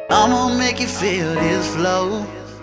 I'ma make you feel this flow.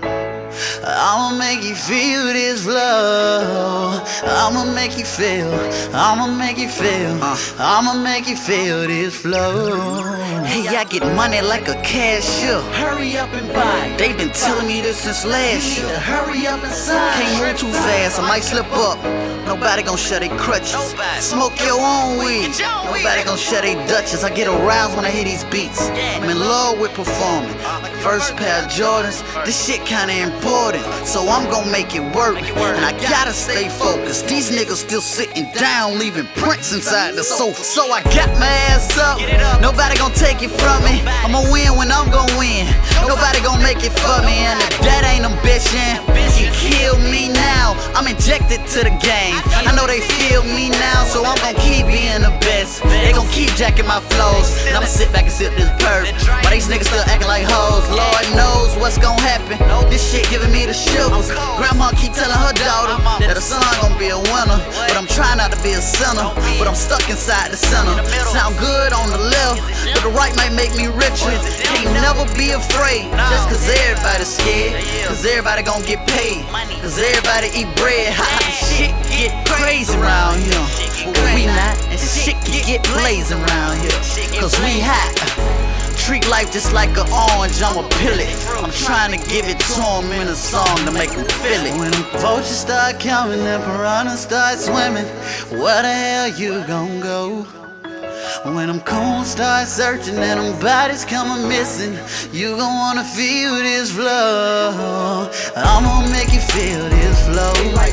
I'ma make you feel this flow. I'ma make you feel. I'ma make you feel. I'ma make you feel this flow. Hey, I get money like a cashier. Hurry up and buy. They been telling me this since last year. Hurry up and sign. Can't move too fast, I might slip up. Nobody gon' shut their crutches. Smoke your own weed. Nobody gon' shut their Dutchess. I get aroused when I hear these beats. I'm in love with performing. First pair of Jordans, this shit kinda important, so I'm gon' make it work. And I gotta stay focused. These niggas still sitting down, leaving prints inside the sofa. So I got my ass up. Nobody gon' take it from me. I'ma win when I'm gon' win. Nobody gon' make it for me. And if that ain't ambition, you kill me now. I'm injected to the game. I know they feel me now, so I'm gon' keep being the best. They gon' keep jacking my flows, and I'ma sit back and sip this perp. Why these niggas still acting like hoes? Lord knows what's gon' happen. This shit giving me the shivers. Grandma keep telling her daughter that her son gon' be a winner, but I'm trying not to be a sinner. But I'm stuck inside the center. Sound good on the left, but the right might make me richer. Can't never be afraid, just cause everybody's scared. Cause everybody gon' get paid, cause everybody eat bread. Shit get crazy around here, but we not, and shit get blazing around here, cause we hot. Treat life just like an orange, I'ma peel it. I'm trying to give it to him in a song to make him feel it. When them vultures start coming and piranhas start swimming, where the hell you gon' go? When them coons start searching and them bodies coming missing, you gon' wanna feel this flow. I'ma make you feel this flow.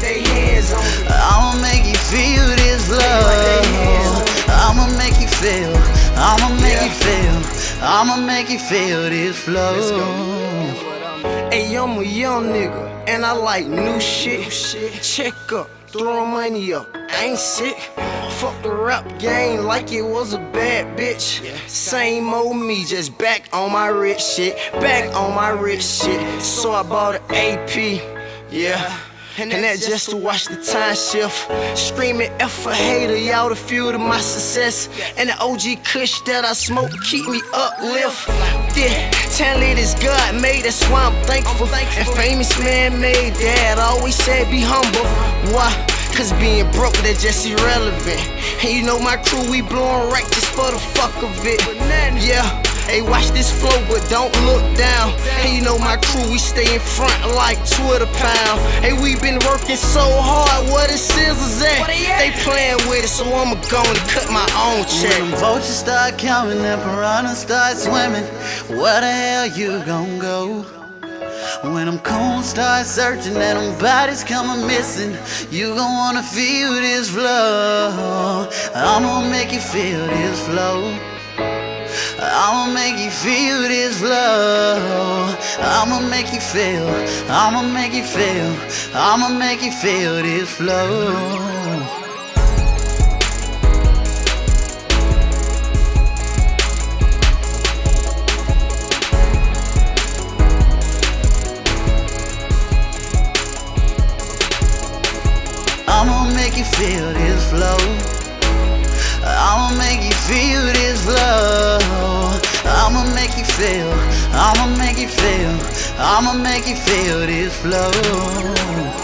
I'ma make you feel this flow. I'ma make you feel. I'ma make you feel. I'ma make you feel this flow. Hey, I'm a young nigga, and I like new shit. Check up, throw money up, I ain't sick. Fuck the rap game like it was a bad bitch. Same old me, just back on my rich shit. Back on my rich shit. So I bought an AP, yeah. And that just to watch the time shift. Screaming F for hater, y'all the fuel to my success. And the OG kush that I smoke keep me uplift. Yeah, talent is God made, that's why I'm thankful. And famous man made, dad always said be humble. Why? Cause being broke, that's just irrelevant. And you know my crew, we blowin' right just for the fuck of it. Yeah. Hey, watch this flow, but don't look down. Hey, you know my crew, we stay in front like Twitter pound. Hey, we been working so hard, where the scissors at? They playing with it, so I'ma go and cut my own check. When them vultures start coming and piranhas start swimming, where the hell you gon' go? When them coons start searching and them bodies coming missing, you gon' wanna feel this flow. I'ma make you feel this flow. I'ma make you feel this flow. I'ma make you feel. I'ma make you feel. I'ma make you feel this flow. I'ma make you feel this flow. I'ma make you feel this flow. I'ma make you feel. I'ma make you feel. I'ma make you feel this flow.